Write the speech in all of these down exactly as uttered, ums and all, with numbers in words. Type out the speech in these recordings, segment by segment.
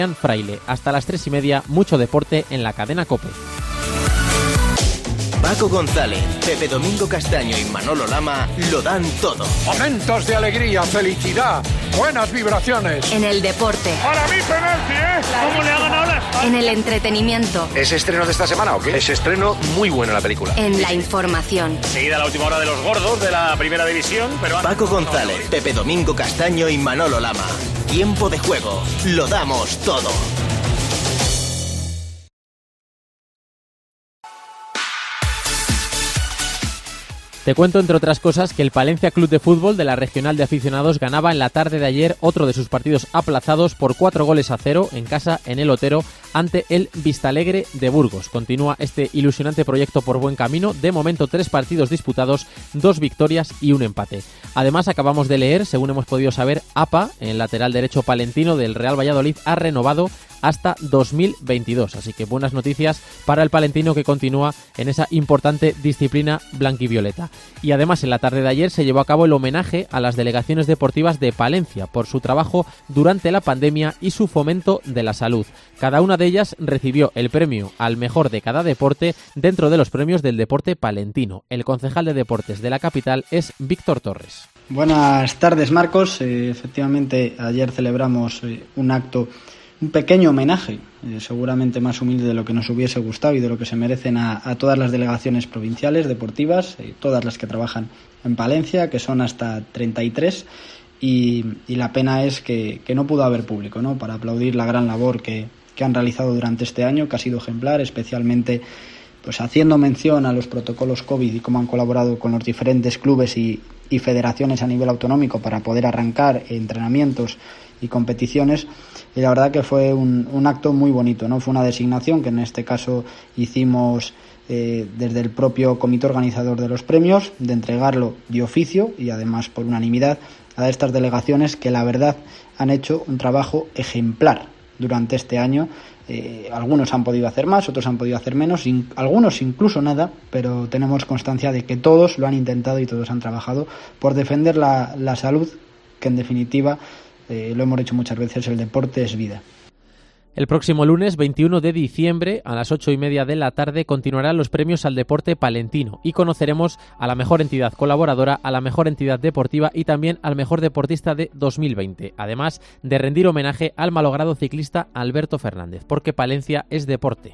Fraile. Hasta las tres y media, mucho deporte en la cadena COPE. Paco González, Pepe Domingo Castaño y Manolo Lama lo dan todo. Momentos de alegría, felicidad, buenas vibraciones. En el deporte. Para mí penalti, ¿eh? ¿Cómo le ha ganado la espalda? En el entretenimiento. ¿Es estreno de esta semana o qué? Es estreno muy buena la película. En la información. Seguida la última hora de los gordos de la primera división, pero... Paco González, Pepe Domingo Castaño y Manolo Lama. Tiempo de juego. Lo damos todo. Te cuento, entre otras cosas, que el Palencia Club de Fútbol de la Regional de Aficionados ganaba en la tarde de ayer otro de sus partidos aplazados por cuatro goles a cero en casa en el Otero ante el Vistalegre de Burgos. Continúa este ilusionante proyecto por buen camino. De momento, tres partidos disputados, dos victorias y un empate. Además, acabamos de leer, según hemos podido saber, A P A, el lateral derecho palentino del Real Valladolid, ha renovado hasta dos mil veintidós. Así que buenas noticias para el palentino, que continúa en esa importante disciplina blanquivioleta. Y además, en la tarde de ayer se llevó a cabo el homenaje a las delegaciones deportivas de Palencia por su trabajo durante la pandemia y su fomento de la salud. Cada una de ellas recibió el premio al mejor de cada deporte dentro de los premios del deporte palentino. El concejal de deportes de la capital es Víctor Torres. Buenas tardes, Marcos. Eh, efectivamente, ayer celebramos eh, un acto, un pequeño homenaje, eh, seguramente más humilde de lo que nos hubiese gustado y de lo que se merecen a, a todas las delegaciones provinciales deportivas, eh, todas las que trabajan en Palencia, que son hasta treinta y tres, y, y la pena es que, que no pudo haber público, ¿no?, para aplaudir la gran labor que, que han realizado durante este año, que ha sido ejemplar, especialmente pues haciendo mención a los protocolos COVID y cómo han colaborado con los diferentes clubes y, y federaciones a nivel autonómico para poder arrancar entrenamientos y competiciones. Y la verdad que fue un, un acto muy bonito, ¿no? Fue una designación que en este caso hicimos eh, desde el propio comité organizador de los premios, de entregarlo de oficio y además por unanimidad a estas delegaciones que la verdad han hecho un trabajo ejemplar durante este año. Eh, algunos han podido hacer más, otros han podido hacer menos, in, algunos incluso nada, pero tenemos constancia de que todos lo han intentado y todos han trabajado por defender la, la salud, que en definitiva, eh, lo hemos dicho muchas veces, el deporte es vida. El próximo lunes veintiuno de diciembre a las ocho y media de la tarde continuarán los premios al deporte palentino y conoceremos a la mejor entidad colaboradora, a la mejor entidad deportiva y también al mejor deportista de dos mil veinte, además de rendir homenaje al malogrado ciclista Alberto Fernández, porque Palencia es deporte.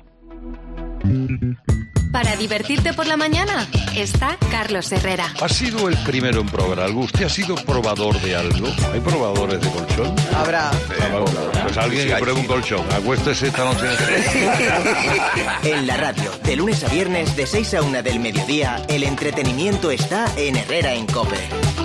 Para divertirte por la mañana está Carlos Herrera. Ha sido el primero en probar algo. ¿Usted ha sido probador de algo? ¿Hay probadores de colchón? Habrá. Eh, pues alguien que pruebe un colchón. Acuéstese esta noche. En la radio, de lunes a viernes, de seis a una del mediodía, el entretenimiento está en Herrera en COPE.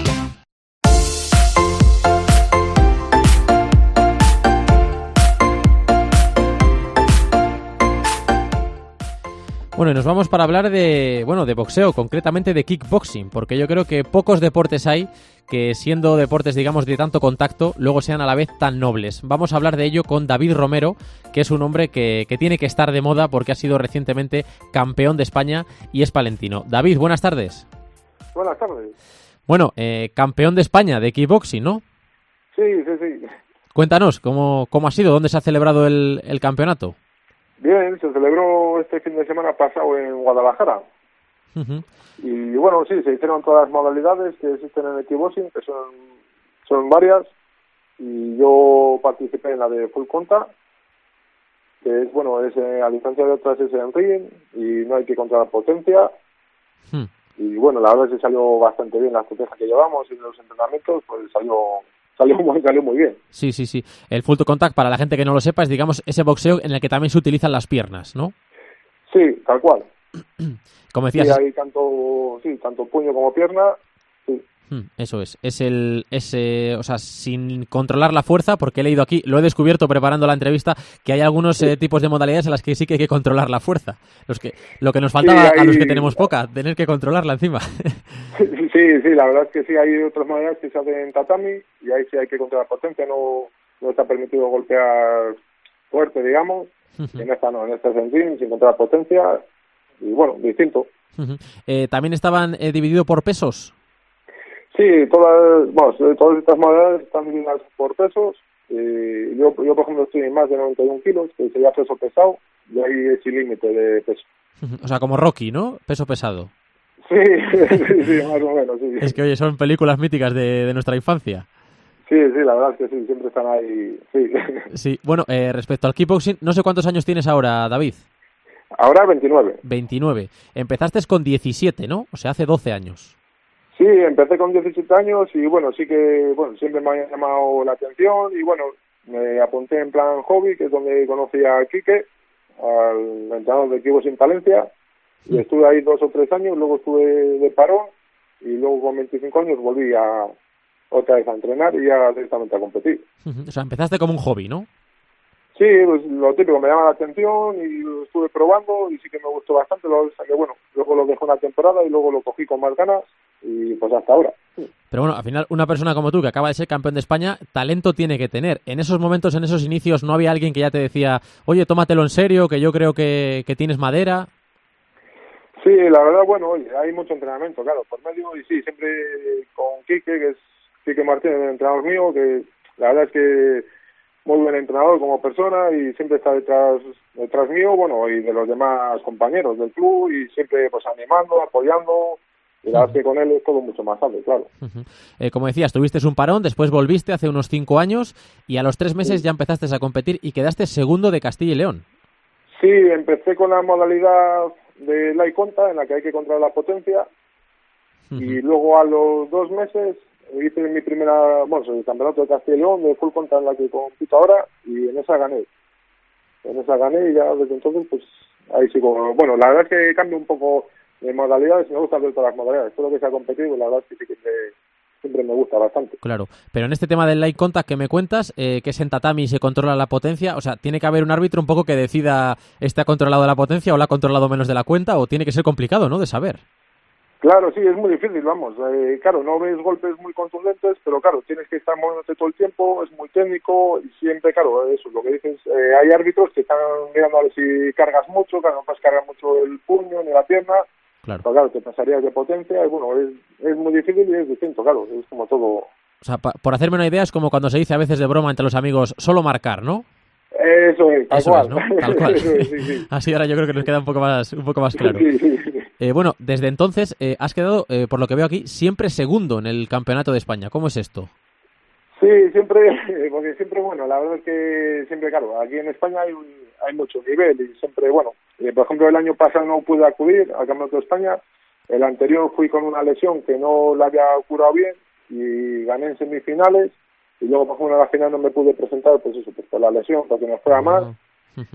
Bueno, y nos vamos para hablar de, bueno, de boxeo, concretamente de kickboxing, porque yo creo que pocos deportes hay que, siendo deportes, digamos, de tanto contacto, luego sean a la vez tan nobles. Vamos a hablar de ello con David Romero, que es un hombre que, que tiene que estar de moda porque ha sido recientemente campeón de España y es palentino. David, buenas tardes. Buenas tardes. Bueno, eh, campeón de España de kickboxing, ¿no? Sí, sí, sí. Cuéntanos, ¿cómo, cómo ha sido? ¿Dónde se ha celebrado el, el campeonato? Bien, se celebró este fin de semana pasado en Guadalajara. Uh-huh. Y bueno, sí, se hicieron todas las modalidades que existen en el kickboxing, que son, son varias, y yo participé en la de full contact, que es, bueno, es eh, a distancia de otras es en ring, y no hay que controlar potencia. Uh-huh. Y bueno, la verdad es que salió bastante bien la estrategia que llevamos y los entrenamientos, pues salió... Salió muy, salió muy bien. Sí, sí, sí. El full contact, para la gente que no lo sepa, es, digamos, ese boxeo en el que también se utilizan las piernas, ¿no? Sí, tal cual. Como decías... Sí, hay tanto, sí, tanto puño como pierna, sí. Eso es. Es el, ese, o sea, sin controlar la fuerza, porque he leído aquí, lo he descubierto preparando la entrevista, que hay algunos sí. eh, tipos de modalidades en las que sí que hay que controlar la fuerza. Los que, lo que nos faltaba sí, hay... a los que tenemos poca, tener que controlarla encima. Sí, sí, la verdad es que sí, hay otras modalidades que se hacen en tatami y ahí sí hay que controlar potencia, no, no está permitido golpear fuerte, digamos. Uh-huh. En esta no, en esta es en ring, sin controlar potencia, y bueno, distinto. Uh-huh. Eh, ¿También estaban eh, divididos por pesos? Sí, todas, bueno, todas estas modalidades están divididas por pesos Eh, yo, yo, por ejemplo, estoy en más de noventa y un kilos, que sería peso pesado, y ahí es sin límite de peso. O sea, como Rocky, ¿no? Peso pesado. Sí, sí, sí, más o menos, sí. Es que, oye, son películas míticas de, de nuestra infancia. Sí, sí, la verdad es que sí, siempre están ahí, sí. Sí, bueno, eh, respecto al kickboxing, no sé cuántos años tienes ahora, David. Ahora veintinueve. veintinueve. Empezaste con diecisiete, ¿no? O sea, hace doce años. Sí, empecé con diecisiete años y bueno, sí que, bueno, siempre me ha llamado la atención y bueno, me apunté en plan hobby, que es donde conocí a Quique, al entrenador de kickboxing Palencia, y estuve ahí dos o tres años, luego estuve de parón y luego con veinticinco años volví a otra vez a entrenar y ya directamente a competir. O sea, empezaste como un hobby, ¿no? Sí, pues lo típico, me llama la atención y lo estuve probando y sí que me gustó bastante, lo que bueno, luego lo dejé una temporada y luego lo cogí con más ganas y pues hasta ahora. Pero bueno, al final una persona como tú que acaba de ser campeón de España, talento tiene que tener. En esos momentos, en esos inicios, ¿no había alguien que ya te decía, oye, tómatelo en serio, que yo creo que, que tienes madera? Sí, la verdad, bueno, oye, hay mucho entrenamiento, claro, por medio, y sí, siempre con Quique, que es Quique Martínez, el entrenador mío, que la verdad es que muy buen entrenador como persona y siempre está detrás detrás mío, bueno, y de los demás compañeros del club y siempre pues animando, apoyando. Y la verdad es que con él es todo mucho más fácil, claro. Uh-huh. Eh, como decías, tuviste un parón, después volviste hace unos cinco años y a los tres meses sí. ya empezaste a competir y quedaste segundo de Castilla y León. Sí, empecé con la modalidad de light conta, en la que hay que controlar la potencia. Uh-huh. Y luego a los dos meses hice mi primera, bueno, el campeonato de Castilla y León de full conta en la que compito ahora y en esa gané. En esa gané y ya desde entonces, pues ahí sigo. Bueno, la verdad es que cambio un poco de modalidades, me gusta ver todas las modalidades. Todo lo que sea competitivo, la verdad es que sí que me, siempre me gusta bastante. Claro, pero en este tema del light contact que me cuentas, eh, que es en tatami y se controla la potencia, o sea, ¿tiene que haber un árbitro un poco que decida este ha controlado la potencia o la ha controlado menos de la cuenta? O tiene que ser complicado, ¿no?, de saber. Claro, sí, es muy difícil, vamos. Eh, claro, no ves golpes muy contundentes, pero claro, tienes que estar moviéndote todo el tiempo, es muy técnico y siempre, claro, eso es lo que dices. Eh, hay árbitros que están mirando a ver si cargas mucho, claro, no puedes cargar mucho el puño ni la pierna. Claro. Pero claro, te pasarías de potencia y bueno, es, es muy difícil y es distinto, claro, es como todo. O sea, pa- por hacerme una idea, es como cuando se dice a veces de broma entre los amigos, solo marcar, ¿no? Eso es, tal Eso cual. Es, ¿no? Tal cual. Eso es, sí, sí. Así ahora yo creo que nos queda un poco más, un poco más claro. Sí, sí, sí. Eh, bueno, desde entonces eh, has quedado, eh, por lo que veo aquí, siempre segundo en el Campeonato de España. ¿Cómo es esto? Sí, siempre, porque siempre, bueno, la verdad es que siempre, claro, aquí en España hay, hay mucho nivel y siempre, bueno, eh, por ejemplo, el año pasado no pude acudir al Campeonato de España, el anterior fui con una lesión que no la había curado bien y gané en semifinales y luego, por ejemplo, en la final no me pude presentar, pues eso, pues por la lesión, para que no fuera mal. Uh-huh.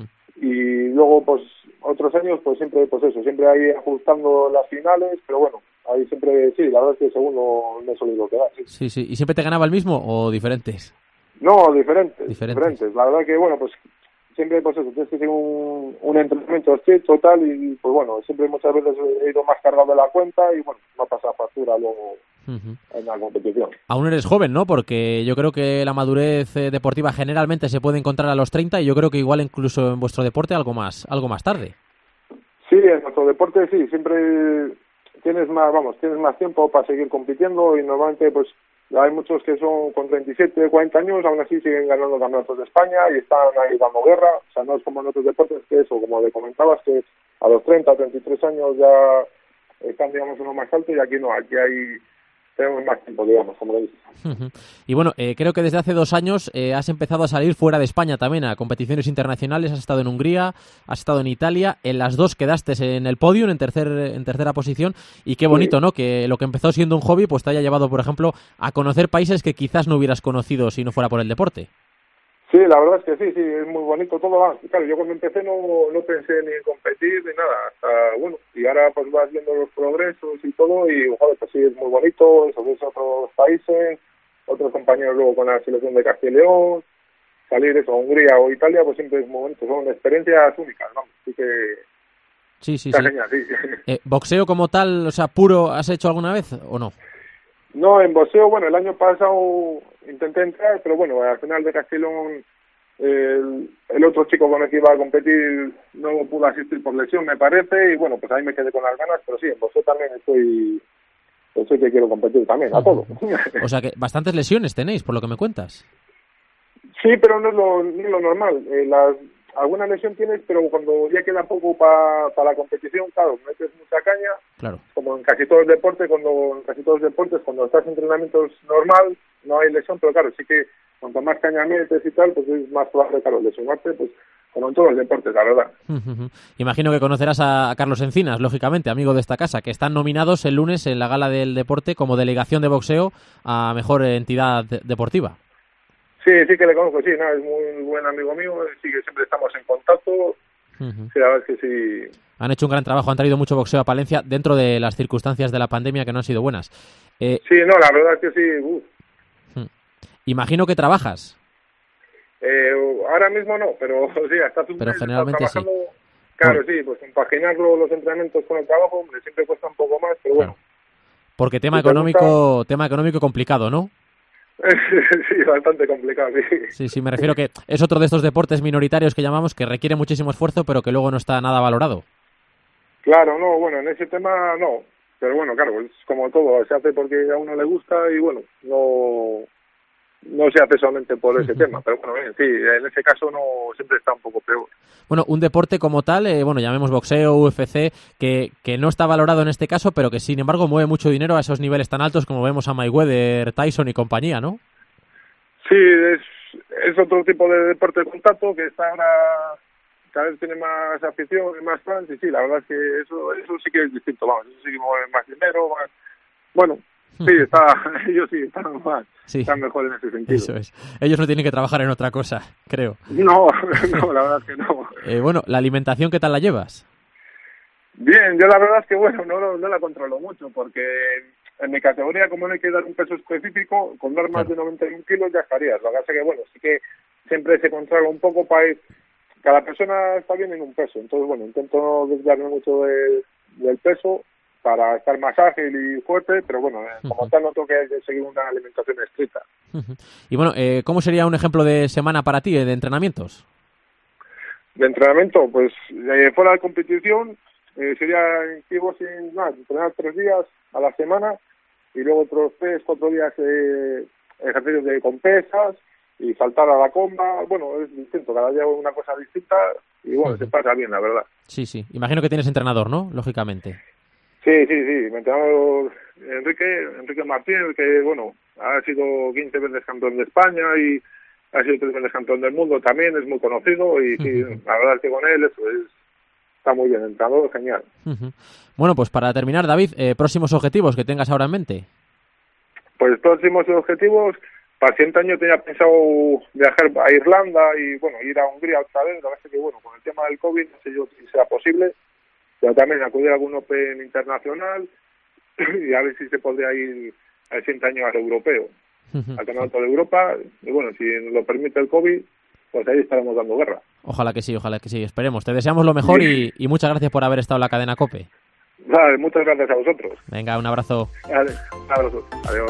Y luego, pues, otros años, pues siempre, pues eso, siempre ahí ajustando las finales, pero bueno, ahí siempre, sí, la verdad es que segundo me he solido quedar, sí. Sí, sí. ¿Y siempre te ganaba el mismo o diferentes? No, diferentes, diferentes. diferentes. La verdad que, bueno, pues siempre, pues eso, tienes que hacer un, un entrenamiento así, total, y pues bueno, siempre muchas veces he ido más cargado de la cuenta y bueno, me ha pasado factura luego uh-huh. en la competición. Aún eres joven, ¿no? Porque yo creo que la madurez eh, deportiva generalmente se puede encontrar a los treinta y yo creo que igual incluso en vuestro deporte algo más, algo más tarde. Sí, en nuestro deporte sí, siempre tienes más, vamos, tienes más tiempo para seguir compitiendo y normalmente pues hay muchos que son con treinta y siete, cuarenta años, aún así siguen ganando campeonatos de España y están ahí dando guerra. O sea, no es como en otros deportes que eso, como le comentabas, que a los treinta, treinta y tres años ya están, digamos, uno más alto y aquí no, aquí hay tenemos más tiempo, digamos, como le dices. Uh-huh. Y bueno, eh, creo que desde hace dos años eh, has empezado a salir fuera de España también a competiciones internacionales. Has estado en Hungría, has estado en Italia, en las dos quedaste en el podio, en, tercer, en tercera posición. Y qué bonito, sí, ¿no? Que lo que empezó siendo un hobby pues te haya llevado, por ejemplo, a conocer países que quizás no hubieras conocido si no fuera por el deporte. Sí, la verdad es que sí, sí, es muy bonito todo. Claro, yo cuando empecé no, no pensé ni en competir ni nada, hasta, bueno, y ahora pues vas viendo los progresos y todo y, joder, pues sí, es muy bonito, eso ves otros países, otros compañeros luego con la selección de Castilla y León, salir eso, a Hungría o Italia, pues siempre es muy bonito, son experiencias únicas, ¿no? Así que... Sí, sí, está sí. genial, sí. Eh, ¿Boxeo como tal, o sea, puro, has hecho alguna vez o no? No, en boxeo, bueno, el año pasado intenté entrar, pero bueno, al final de Castellón el, el otro chico con el que iba a competir no pudo asistir por lesión, me parece, y bueno, pues ahí me quedé con las ganas, pero sí, en boxeo también estoy, pues sí que quiero competir también, a todo. O sea que bastantes lesiones tenéis, por lo que me cuentas. Sí, pero no es lo, no es lo normal. Eh, las, alguna lesión tienes, pero cuando ya queda poco para pa la competición, claro, metes mucha caña. Claro. Como en casi todos los deportes, cuando en casi todos los deportes, cuando estás en entrenamientos normal, no hay lesión, pero claro, sí que cuanto más caña metes y tal, pues es más probable, claro, lesionarte, pues como en todos los deportes, la verdad. Imagino que conocerás a Carlos Encinas, lógicamente, amigo de esta casa, que están nominados el lunes en la Gala del Deporte como delegación de boxeo a mejor entidad de- deportiva. Sí, sí que le conozco, sí, no, es muy buen amigo mío, sí que siempre estamos en contacto, Uh-huh. sí, la verdad es que sí. Han hecho un gran trabajo, han traído mucho boxeo a Palencia dentro de las circunstancias de la pandemia que no han sido buenas. Eh, Sí, no, la verdad es que sí, uf. imagino que trabajas. Eh, ahora mismo no, pero sí, hasta hace un Pero mes generalmente estaba trabajando. Claro, sí, pues compaginarlo los entrenamientos con el trabajo, hombre, siempre cuesta un poco más, pero bueno. Porque tema Si te económico, tema económico complicado, ¿no? Sí, bastante complicado, sí. Sí, sí, me refiero que es otro de estos deportes minoritarios que llamamos que requiere muchísimo esfuerzo, pero que luego no está nada valorado. Claro, no, bueno, en ese tema no, pero bueno, claro, es como todo, se hace porque a uno le gusta y bueno, no no se hace solamente por ese tema, pero bueno, bien, sí, en ese caso no, siempre está un poco peor. Bueno, un deporte como tal, eh, bueno, llamemos boxeo, U F C, que, que no está valorado en este caso, pero que sin embargo mueve mucho dinero a esos niveles tan altos como vemos a Mayweather, Tyson y compañía, ¿no? Sí, es, es otro tipo de deporte de contacto que está ahora, cada vez tiene más afición y más fans, y sí, la verdad es que eso eso sí que es distinto, vamos, eso sí que mueve más dinero, más, bueno, sí, está, ellos sí están más, Sí. están mejor en ese sentido. Eso es. Ellos no tienen que trabajar en otra cosa, creo. No, no, la verdad es que no. Eh, bueno, ¿la alimentación qué tal la llevas? Bien, yo la verdad es que bueno, no, lo- no la controlo mucho porque en mi categoría, como no hay que dar un peso específico, con dar más Claro. de noventa y un kilos ya estarías. Lo que pasa que bueno, sí que siempre se controla un poco para ir, cada persona está bien en un peso, entonces bueno, intento no desviarme mucho de- del peso para estar más ágil y fuerte, pero bueno, eh, como Ujú. tal no tengo que seguir una alimentación estricta. Y bueno, eh, ¿cómo sería un ejemplo de semana para ti, eh, de entrenamientos? De entrenamiento, pues eh, fuera de competición, eh, sería en kickboxing, nada, entrenar tres días a la semana y luego otros tres, cuatro días eh, ejercicios de con pesas y saltar a la comba. Bueno, es distinto, cada día una cosa distinta y bueno, Ujú. se pasa bien, la verdad. Sí, sí. Imagino que tienes entrenador, ¿no? Lógicamente. Sí, sí, sí, mi entrenador Enrique, Enrique Martínez, que bueno, ha sido quince veces campeón de España y ha sido tres veces campeón del mundo también, es muy conocido y sí, Ujú. la verdad es que con él eso es, está muy bien, entrenador genial. Ujú. Bueno, pues para terminar, David, eh, próximos objetivos que tengas ahora en mente. Pues próximos objetivos, para el siguiente año tenía pensado viajar a Irlanda y bueno, ir a Hungría otra vez, la verdad es que bueno, con el tema del COVID no sé yo si sea posible, pero también acudir a algún Open internacional y a ver si se podría ir al siguiente año al europeo, Ujú. al campeonato de Europa, y bueno, si nos lo permite el COVID, pues ahí estaremos dando guerra. Ojalá que sí, ojalá que sí. Esperemos. Te deseamos lo mejor y, y muchas gracias por haber estado en la cadena COPE. Vale, muchas gracias a vosotros. Venga, un abrazo. Vale, un abrazo. Adiós.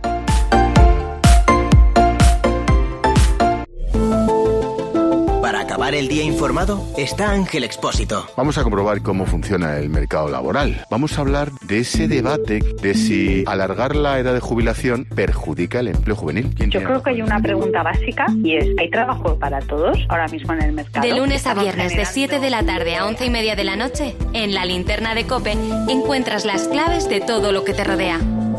Para acabar el día informado está Ángel Expósito. Vamos a comprobar cómo funciona el mercado laboral. Vamos a hablar de ese debate de si alargar la edad de jubilación perjudica el empleo juvenil. ¿Quién Yo tiene creo que hay una pregunta básica y es, ¿hay trabajo para todos ahora mismo en el mercado? De lunes a Estamos viernes, de generando- siete de la tarde a once y media de la noche, en la linterna de COPE encuentras las claves de todo lo que te rodea.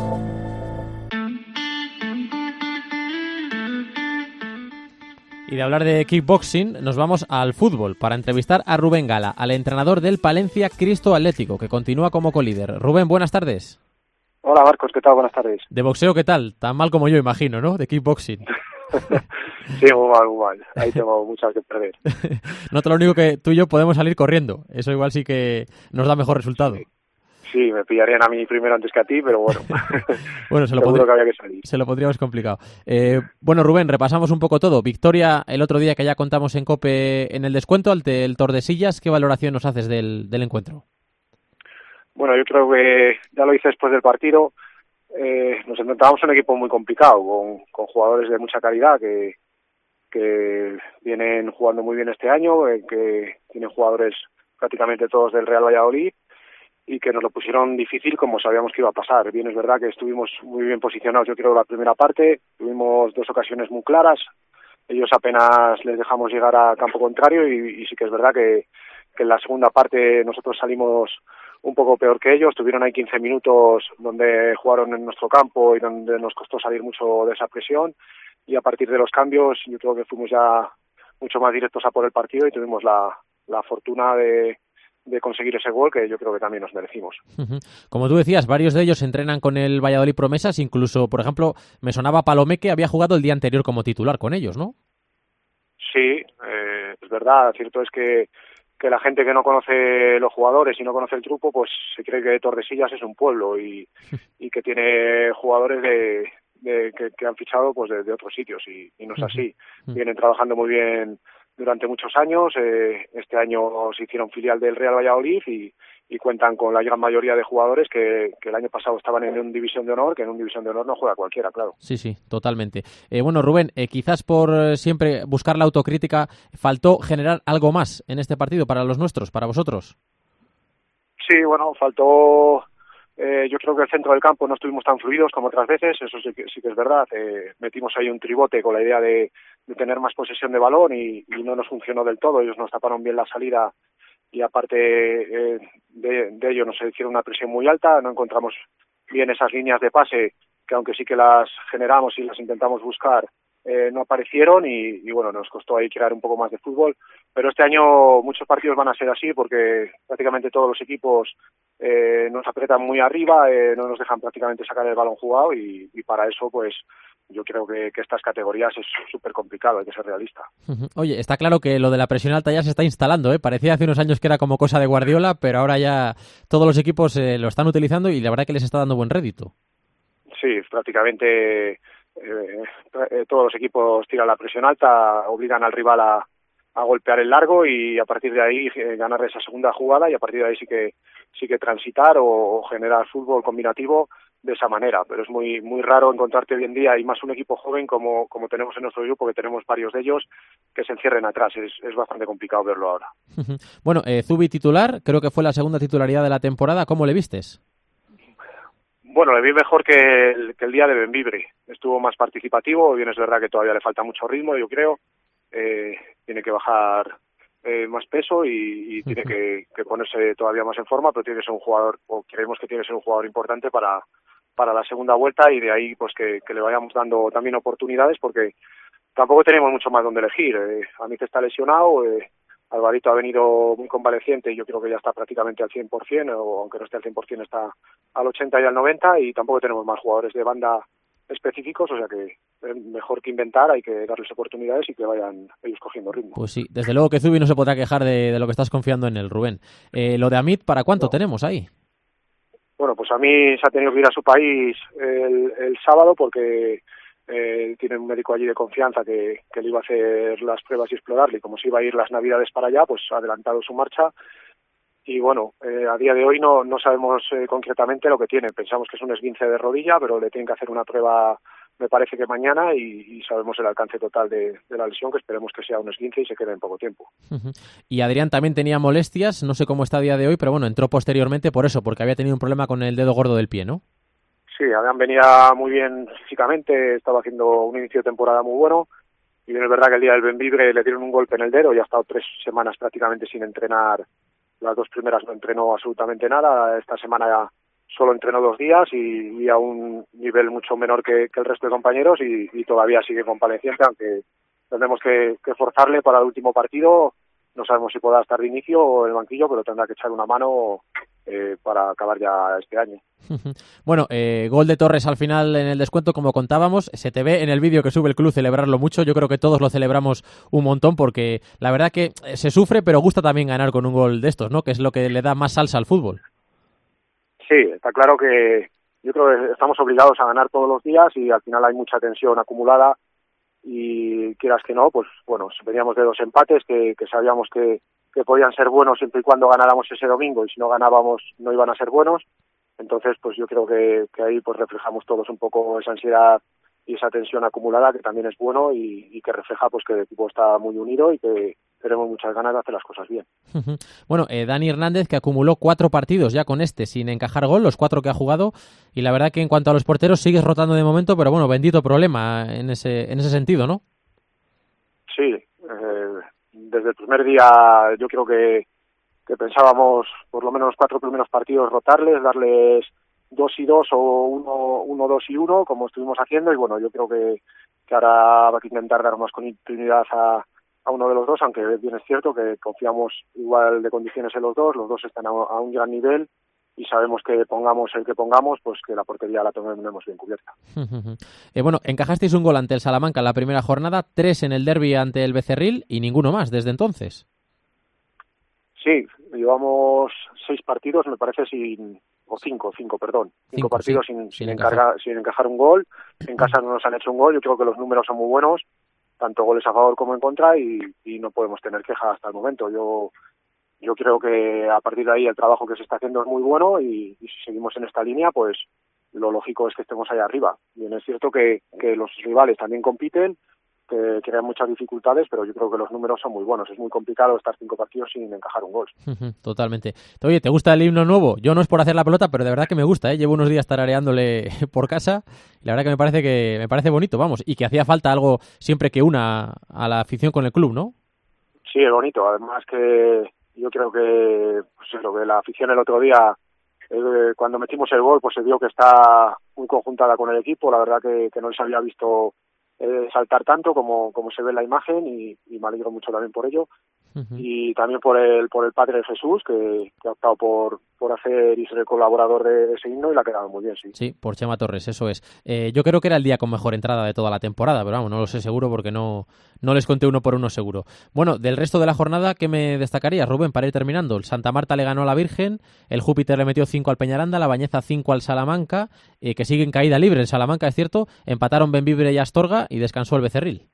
Y de hablar de kickboxing, nos vamos al fútbol para entrevistar a Rubén Gala, al entrenador del Palencia Cristo Atlético, que continúa como colíder. Rubén, buenas tardes. Hola Marcos, ¿qué tal? Buenas tardes. De boxeo, ¿qué tal? Tan mal como yo, imagino, ¿no? De kickboxing. Sí, muy mal, muy mal. Ahí tengo muchas que perder. Nota lo único que tú y yo podemos salir corriendo. Eso igual sí que nos da mejor resultado. Sí, me pillarían a mí primero antes que a ti, pero bueno. Bueno, se lo, Seguro pondrí- que había que salir. se lo pondríamos complicado. Eh, bueno, Rubén, repasamos un poco todo. Victoria el otro día que ya contamos en COPE en el descuento ante el Tordesillas. ¿Qué valoración nos haces del, del encuentro? Bueno, yo creo que ya lo hice después del partido. Eh, nos enfrentábamos a un equipo muy complicado, con, con jugadores de mucha calidad que, que vienen jugando muy bien este año, eh, que tienen jugadores prácticamente todos del Real Valladolid y que nos lo pusieron difícil como sabíamos que iba a pasar. Bien, es verdad que estuvimos muy bien posicionados, yo creo, la primera parte, tuvimos dos ocasiones muy claras, ellos apenas les dejamos llegar a campo contrario y, y sí que es verdad que, que en la segunda parte nosotros salimos un poco peor que ellos. Tuvieron ahí quince minutos donde jugaron en nuestro campo y donde nos costó salir mucho de esa presión, y a partir de los cambios yo creo que fuimos ya mucho más directos a por el partido y tuvimos la, la fortuna de, de conseguir ese gol que yo creo que también nos merecimos. Como tú decías, varios de ellos entrenan con el Valladolid Promesas, incluso, por ejemplo, me sonaba Palomé, que había jugado el día anterior como titular con ellos, ¿no? Sí, eh, es verdad. Cierto es que que la gente que no conoce los jugadores y no conoce el grupo, pues se cree que Tordesillas es un pueblo y, y que tiene jugadores de, de que, que han fichado pues de, de otros sitios y, y no es así. Vienen trabajando muy bien durante muchos años. Eh, este año se hicieron filial del Real Valladolid y, y cuentan con la gran mayoría de jugadores que, que el año pasado estaban en un división de honor, que en un división de honor no juega cualquiera, claro. Sí, sí, totalmente. Eh, bueno, Rubén, eh, quizás por eh, siempre buscar la autocrítica, faltó generar algo más en este partido para los nuestros, para vosotros. Sí, bueno, faltó... Eh, yo creo que el centro del campo no estuvimos tan fluidos como otras veces, eso sí que, sí que es verdad. Eh, metimos ahí un tribote con la idea de, de tener más posesión de balón y, y no nos funcionó del todo. Ellos nos taparon bien la salida y aparte eh, de, de ello nos hicieron una presión muy alta. No encontramos bien esas líneas de pase que, aunque sí que las generamos y las intentamos buscar, eh, no aparecieron y, y bueno, nos costó ahí crear un poco más de fútbol. Pero este año muchos partidos van a ser así porque prácticamente todos los equipos eh, nos apretan muy arriba, eh, no nos dejan prácticamente sacar el balón jugado y, y para eso pues yo creo que, que estas categorías es súper complicado, hay que ser realista. Oye, está claro que lo de la presión alta ya se está instalando, ¿eh? Parecía hace unos años que era como cosa de Guardiola, pero ahora ya todos los equipos eh, lo están utilizando y la verdad que les está dando buen rédito. Sí, prácticamente eh, eh, todos los equipos tiran la presión alta, obligan al rival a, a golpear el largo y a partir de ahí eh, ganar esa segunda jugada y a partir de ahí sí que sí que transitar o, o generar fútbol combinativo de esa manera, pero es muy muy raro encontrarte hoy en día y más un equipo joven como como tenemos en nuestro grupo, que tenemos varios de ellos, que se encierren atrás. Es, es bastante complicado verlo ahora. Bueno, eh, Zubi titular, creo que fue la segunda titularidad de la temporada. ¿Cómo le vistes? Bueno, le vi mejor que el, que el día de Benvibre. Estuvo más participativo, bien es verdad que todavía le falta mucho ritmo, yo creo. Eh, tiene que bajar eh, más peso y, y tiene que, que ponerse todavía más en forma, pero tiene que ser un jugador, o creemos que tiene que ser un jugador importante para, para la segunda vuelta y de ahí pues que, que le vayamos dando también oportunidades porque tampoco tenemos mucho más donde elegir. Eh, Amit está lesionado, eh, Alvarito ha venido muy convaleciente y yo creo que ya está prácticamente al cien por ciento, o aunque no esté al cien por ciento está al ochenta y al noventa, y tampoco tenemos más jugadores de banda específicos, o sea que mejor que inventar, hay que darles oportunidades y que vayan ellos cogiendo ritmo. Pues sí, desde luego que Zubi no se podrá quejar de, de lo que estás confiando en él, Rubén. Eh, lo de Amit, ¿para cuánto no. tenemos ahí? Bueno, pues a mí se ha tenido que ir a su país el, el sábado porque eh, tiene un médico allí de confianza que, que le iba a hacer las pruebas y explorarle, y como se iba a ir las navidades para allá, pues ha adelantado su marcha. Y bueno, eh, a día de hoy no, no sabemos eh, concretamente lo que tiene. Pensamos que es un esguince de rodilla, pero le tienen que hacer una prueba, me parece que mañana, y, y sabemos el alcance total de, de la lesión, que esperemos que sea un esguince y se quede en poco tiempo. Uh-huh. Y Adrián también tenía molestias, no sé cómo está a día de hoy, pero bueno, entró posteriormente por eso, porque había tenido un problema con el dedo gordo del pie, ¿no? Sí, Adrián venía muy bien físicamente, estaba haciendo un inicio de temporada muy bueno, y bien es verdad que el día del Benvibre le dieron un golpe en el dedo y ha estado tres semanas prácticamente sin entrenar. Las dos primeras no entrenó absolutamente nada, esta semana ya solo entrenó dos días y, y a un nivel mucho menor que, que el resto de compañeros y, y todavía sigue convaleciente, aunque tendremos que, que forzarle para el último partido. No sabemos si podrá estar de inicio o en el banquillo, pero tendrá que echar una mano eh, para acabar ya este año. Bueno, eh, gol de Torres al final en el descuento, como contábamos. Se te ve en el vídeo que sube el club celebrarlo mucho. Yo creo que todos lo celebramos un montón porque la verdad que se sufre, pero gusta también ganar con un gol de estos, ¿no? Que es lo que le da más salsa al fútbol. Sí, está claro que yo creo que estamos obligados a ganar todos los días y al final hay mucha tensión acumulada y quieras que no, pues bueno, veníamos de dos empates que, que sabíamos que, que podían ser buenos siempre y cuando ganáramos ese domingo, y si no ganábamos no iban a ser buenos. Entonces pues yo creo que, que ahí pues reflejamos todos un poco esa ansiedad y esa tensión acumulada, que también es bueno y, y que refleja pues que el equipo está muy unido y que tenemos muchas ganas de hacer las cosas bien. Bueno, eh, Dani Hernández, que acumuló cuatro partidos ya con este sin encajar gol, los cuatro que ha jugado, y la verdad que en cuanto a los porteros sigues rotando de momento, pero bueno, bendito problema en ese en ese sentido, ¿no? Sí, eh, desde el primer día yo creo que, que pensábamos por lo menos los cuatro primeros partidos rotarles, darles dos y dos o uno, uno, dos y uno, como estuvimos haciendo, y bueno, yo creo que, que ahora va a intentar dar más continuidad a, a uno de los dos, aunque bien es cierto que confiamos igual de condiciones en los dos, los dos están a, a un gran nivel, y sabemos que pongamos el que pongamos, pues que la portería la tenemos bien cubierta. eh, bueno, encajasteis un gol ante el Salamanca en la primera jornada, tres en el derbi ante el Becerril y ninguno más desde entonces. Sí, llevamos seis partidos, me parece, sin o cinco, cinco, perdón, cinco, cinco partidos sí, sin, sin, sin, encargar, sin encajar un gol. En casa no nos han hecho un gol, yo creo que los números son muy buenos, tanto goles a favor como en contra, y, y no podemos tener queja hasta el momento. Yo yo creo que a partir de ahí el trabajo que se está haciendo es muy bueno, y, y si seguimos en esta línea, pues lo lógico es que estemos ahí arriba. Bien, es cierto que, que los rivales también compiten, que crean muchas dificultades, pero yo creo que los números son muy buenos. Es muy complicado estar cinco partidos sin encajar un gol. Totalmente. Oye, ¿te gusta el himno nuevo? Yo no es por hacer la pelota, pero de verdad que me gusta, ¿eh? Llevo unos días tarareándole por casa y la verdad que me parece que me parece bonito, vamos, y que hacía falta algo siempre que una a la afición con el club, ¿no? Sí, es bonito. Además que yo creo que, pues lo que la afición el otro día, eh, cuando metimos el gol, pues se vio que está muy conjuntada con el equipo. La verdad que, que no les había visto Eh, saltar tanto como como se ve en la imagen, y, y me alegro mucho también por ello. Uh-huh. Y también por el por el padre de Jesús, que, que ha optado por por hacer y ser el colaborador de ese himno, y la ha quedado muy bien, sí. Sí, por Chema Torres, eso es. Eh, yo creo que era el día con mejor entrada de toda la temporada, pero vamos, no lo sé seguro porque no no les conté uno por uno seguro. Bueno, del resto de la jornada, ¿qué me destacarías, Rubén, para ir terminando? El Santa Marta le ganó a la Virgen, el Júpiter le metió cinco al Peñaranda, la Bañeza cinco al Salamanca, eh, que sigue en caída libre el Salamanca, es cierto, empataron Bembibre y Astorga y descansó el Becerril.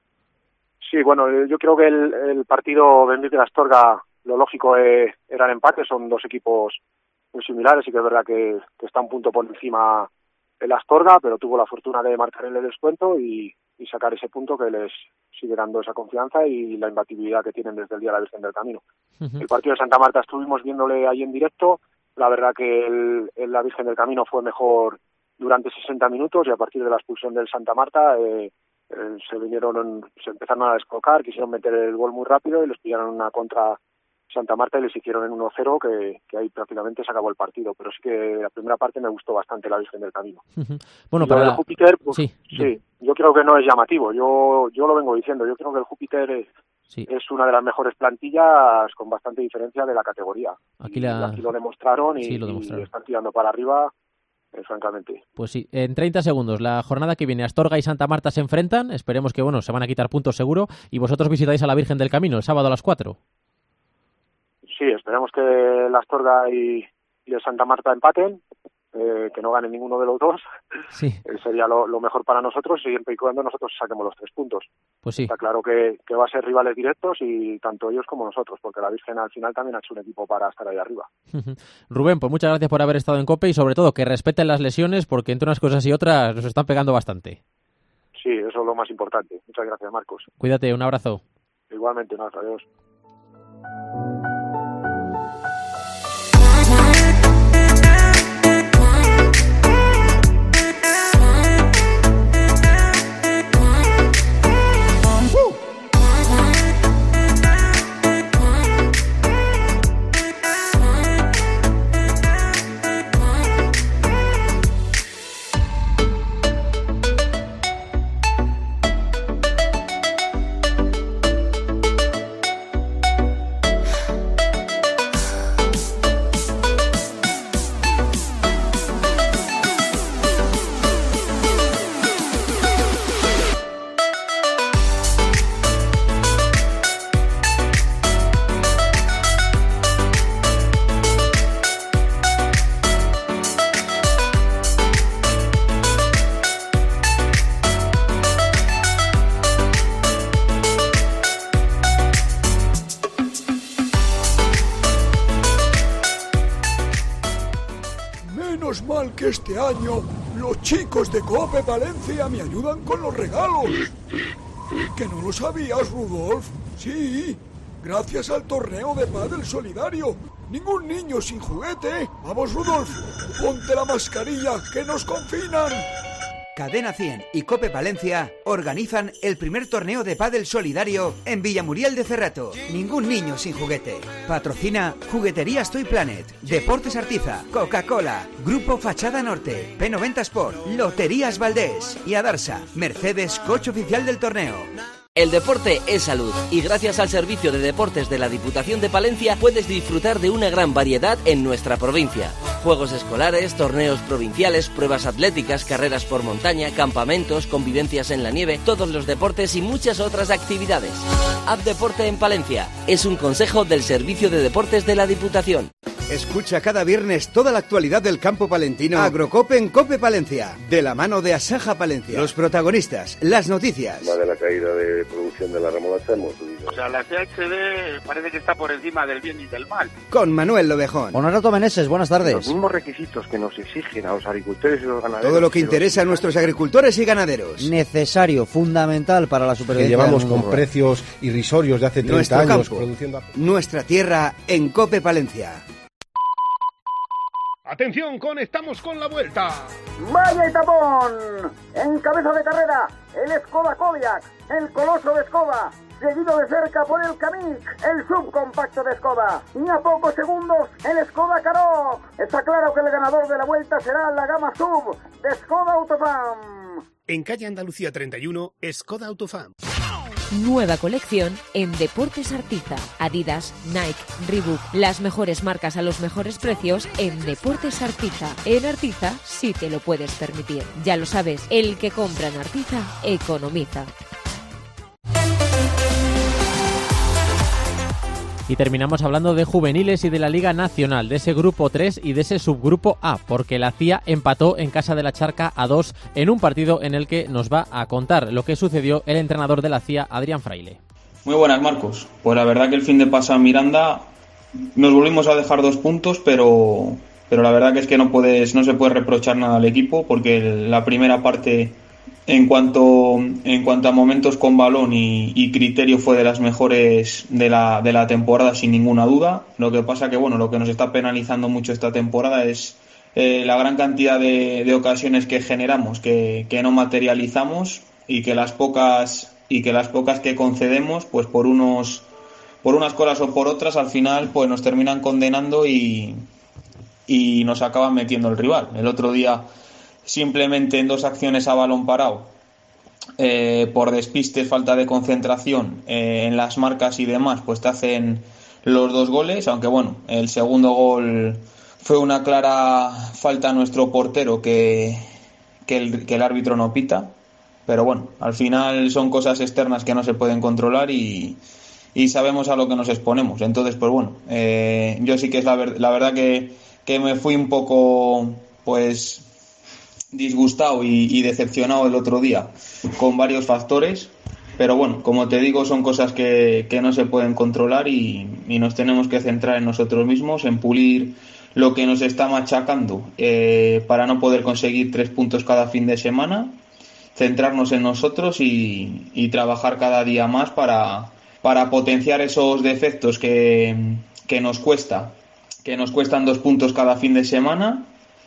Sí, bueno, yo creo que el, el partido Bembibre-Astorga, lo lógico eh, era el empate. Son dos equipos muy similares, y que es verdad que, que está un punto por encima el Astorga, pero tuvo la fortuna de marcar el descuento y, y sacar ese punto que les sigue dando esa confianza y la imbatibilidad que tienen desde el día de la Virgen del Camino. Uh-huh. El partido de Santa Marta estuvimos viéndole ahí en directo. La verdad que el, el la Virgen del Camino fue mejor durante sesenta minutos, y a partir de la expulsión del Santa Marta eh, eh, se vinieron, se empezaron a descolocar, quisieron meter el gol muy rápido y les pillaron una contra Santa Marta y les hicieron en uno cero, que, que ahí prácticamente se acabó el partido. Pero sí que la primera parte me gustó bastante la Virgen del Camino. Uh-huh. Bueno, y para la... el Júpiter, pues, sí, sí, yo creo que no es llamativo. Yo yo lo vengo diciendo. Yo creo que el Júpiter es, sí. es una de las mejores plantillas, con bastante diferencia de la categoría. Aquí, la... aquí lo demostraron y, sí, lo demostraron. y están tirando para arriba, eh, francamente. Pues sí, en treinta segundos, la jornada que viene, Astorga y Santa Marta se enfrentan. Esperemos que, bueno, se van a quitar puntos seguro. Y vosotros visitáis a la Virgen del Camino el sábado a las cuatro. Sí, esperemos que el Astorga y, y el Santa Marta empaten, eh, que no gane ninguno de los dos. Sí. Eh, sería lo, lo mejor para nosotros, siempre y cuando nosotros saquemos los tres puntos. Pues sí. Está claro que, que va a ser rivales directos, y tanto ellos como nosotros, porque la Virgen al final también ha hecho un equipo para estar ahí arriba. Rubén, pues muchas gracias por haber estado en COPE, y sobre todo que respeten las lesiones, porque entre unas cosas y otras nos están pegando bastante. Sí, eso es lo más importante. Muchas gracias, Marcos. Cuídate, un abrazo. Igualmente, un abrazo, adiós. Que este año los chicos de COPE Valencia me ayudan con los regalos. ¿Que no lo sabías, Rudolf? Sí, gracias al torneo de pádel solidario. Ningún niño sin juguete. Vamos, Rudolf, ponte la mascarilla, que nos confinan. Cadena cien y Cope Palencia organizan el primer torneo de pádel solidario en Villamuriel de Cerrato. Ningún niño sin juguete. Patrocina Jugueterías Toy Planet, Deportes Artiza, Coca-Cola, Grupo Fachada Norte, P noventa Sport, Loterías Valdés y Adarsa, Mercedes, coche oficial del torneo. El deporte es salud y gracias al servicio de deportes de la Diputación de Palencia puedes disfrutar de una gran variedad en nuestra provincia. Juegos escolares, torneos provinciales, pruebas atléticas, carreras por montaña, campamentos, convivencias en la nieve, todos los deportes y muchas otras actividades. Haz deporte en Palencia. Es un consejo del Servicio de Deportes de la Diputación. Escucha cada viernes toda la actualidad del campo palentino. Agrocope en Cope Palencia, de la mano de Asaja Palencia. Los protagonistas, las noticias. La de la caída de producción de la remolacha hemos subido. O sea, la C H D parece que está por encima del bien y del mal. Con Manuel Lobejón. Honorato Meneses, buenas tardes. Los mismos requisitos que nos exigen a los agricultores y los ganaderos. Todo lo que interesa a nuestros agricultores y ganaderos. Necesario, fundamental para la supervivencia. Que llevamos con rural. Precios irrisorios de hace treinta Nuestro años. Campo, produciendo... nuestra tierra en Cope Palencia. Atención, conectamos con la vuelta. ¡Vaya tapón! En cabeza de carrera, el Skoda Kodiaq, el coloso de Skoda, seguido de cerca por el Kamiq, el subcompacto de Skoda. Y a pocos segundos, el Skoda Karoq. Está claro que el ganador de la vuelta será la gama sub de Skoda Autofam. En calle Andalucía treinta y uno, Skoda Autofam. Nueva colección en Deportes Artiza. Adidas, Nike, Reebok, las mejores marcas a los mejores precios en Deportes Artiza. En Artiza sí te lo puedes permitir. Ya lo sabes, el que compra en Artiza economiza. Y terminamos hablando de juveniles y de la Liga Nacional, de ese grupo tres y de ese subgrupo A, porque la C I A empató en casa de la Charca a dos en un partido en el que nos va a contar lo que sucedió el entrenador de la C I A, Adrián Fraile. Muy buenas, Marcos. Pues la verdad que el fin de pasado en Miranda nos volvimos a dejar dos puntos, pero, pero la verdad que es que no puedes, no se puede reprochar nada al equipo, porque la primera parte... En cuanto, en cuanto a momentos con balón y, y criterio fue de las mejores de la, de la temporada sin ninguna duda. Lo que pasa que bueno, lo que nos está penalizando mucho esta temporada es eh, la gran cantidad de, de ocasiones que generamos, que, que no materializamos y que las pocas y que las pocas que concedemos, pues por unos por unas cosas o por otras, al final pues nos terminan condenando y, y nos acaban metiendo el rival. El otro día, simplemente en dos acciones a balón parado, eh, por despistes, falta de concentración eh, en las marcas y demás, pues te hacen los dos goles, aunque bueno, el segundo gol fue una clara falta a nuestro portero que, que, el, que el árbitro no pita, pero bueno, al final son cosas externas que no se pueden controlar y, y sabemos a lo que nos exponemos. Entonces pues bueno, eh, yo sí que es la, ver, la verdad que, que me fui un poco pues disgustado y, y decepcionado el otro día con varios factores, pero bueno, como te digo, son cosas que, que no se pueden controlar y, y nos tenemos que centrar en nosotros mismos, en pulir lo que nos está machacando eh, para no poder conseguir tres puntos cada fin de semana, centrarnos en nosotros y, y trabajar cada día más para, para potenciar esos defectos que, que nos cuesta, que nos cuestan dos puntos cada fin de semana.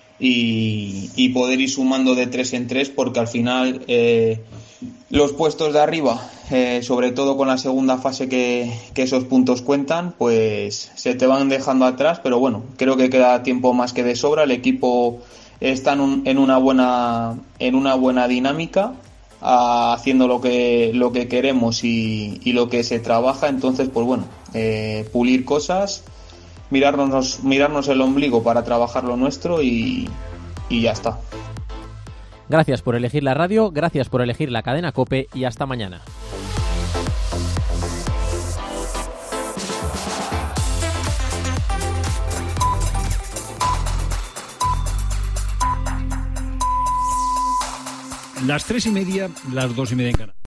Y, y poder ir sumando de tres en tres, porque al final eh, los puestos de arriba, eh, sobre todo con la segunda fase que, que esos puntos cuentan, pues se te van dejando atrás, pero bueno, creo que queda tiempo más que de sobra. El equipo está en, un, en una buena en una buena dinámica, a, haciendo lo que lo que queremos y, y lo que se trabaja. Entonces pues bueno, eh, pulir cosas, mirarnos mirarnos el ombligo para trabajar lo nuestro y, y ya está. Gracias por elegir la radio, gracias por elegir la cadena COPE y hasta mañana. Las tres y media, las dos y media en Canadá.